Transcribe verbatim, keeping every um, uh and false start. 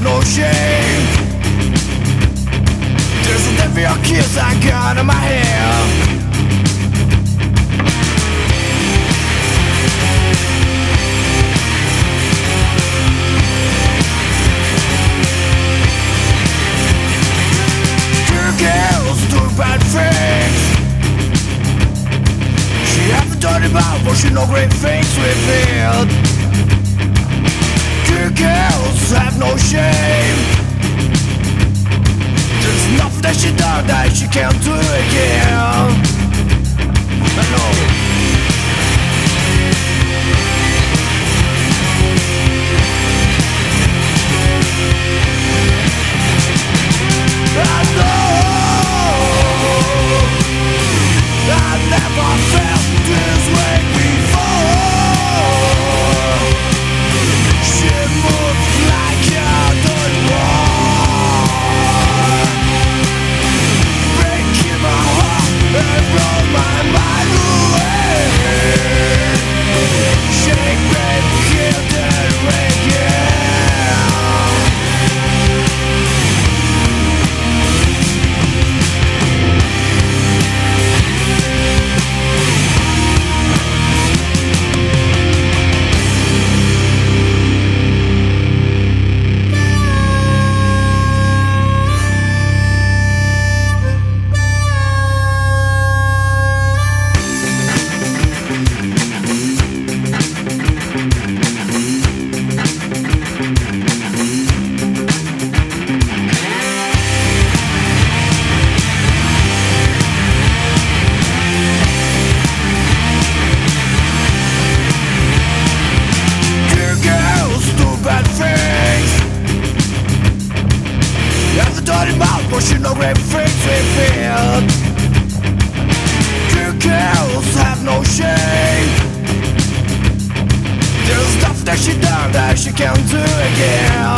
no shame. There's a devil your kiss I got in my hair. Bad things. She hasn't done about, but she know great things revealed. Good girls have no shame. There's nothing that she done that she can't do again. I know. I never felt this way before. She moves like a dead wall, breaking my heart and blow my mind away. Shake, baby, kill that reggae. But she know great things revealed. Good girls have no shame. There's stuff that she done that she can't do again.